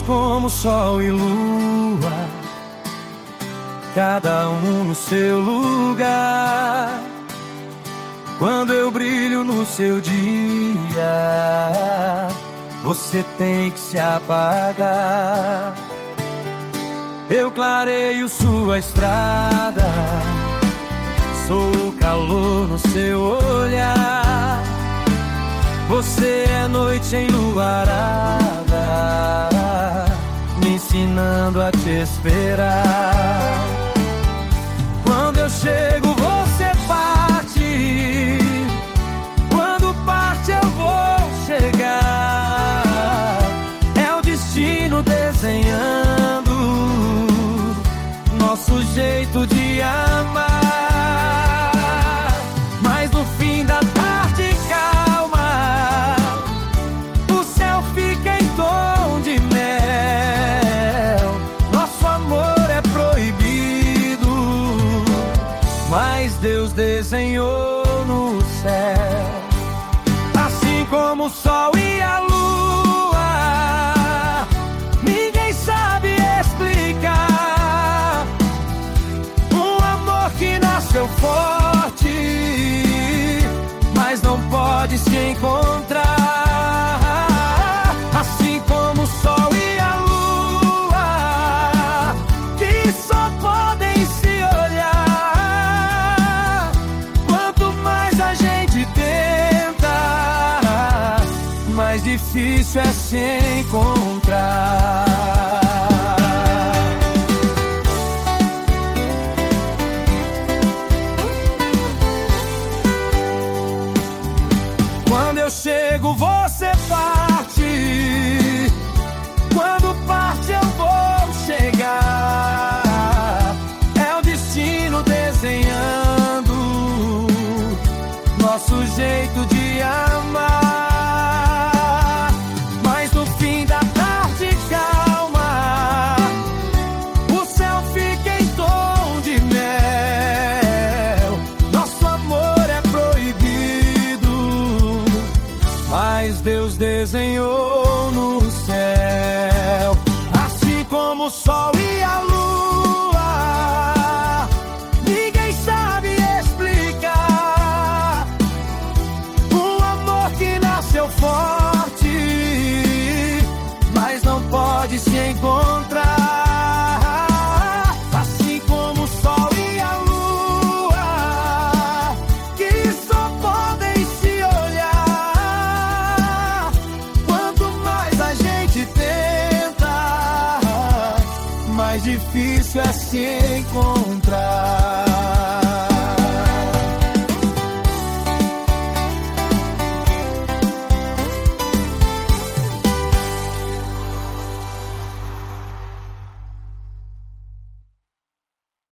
Somos como sol e lua, cada um no seu lugar. Quando eu brilho no seu dia, você tem que se apagar. Eu clareio sua estrada, sou o calor no seu olhar. Você é noite enluarada, me ensinando a te esperar. Quando eu chego, você parte. Quando parte, eu vou chegar. É o destino desenhando nosso jeito de amar. Mas no fim da tarde, calma, o céu fica em tom de mel. Nosso amor é proibido, mas Deus desenhou no céu. Assim como o sol e a lua, ninguém sabe explicar. Um amor que nasceu forte, mas não pode se encontrar. Assim como o sol e a lua, que só podem se olhar. Quanto mais a gente tenta, mais difícil é se encontrar. Quando eu chego, você parte. Quando parte, eu vou chegar. É o destino desenhando nosso jeito de amar. Mas no fim da tarde, calma, o céu fica em tom de mel. Nosso amor é proibido, mas Deus desenhou no céu. Assim como o sol e a lua, ninguém sabe explicar. Um amor que nasceu forte, mas não pode se encontrar. Assim como o sol e a lua, que só podem se olhar. Quanto mais a gente tenta, mais difícil é se encontrar.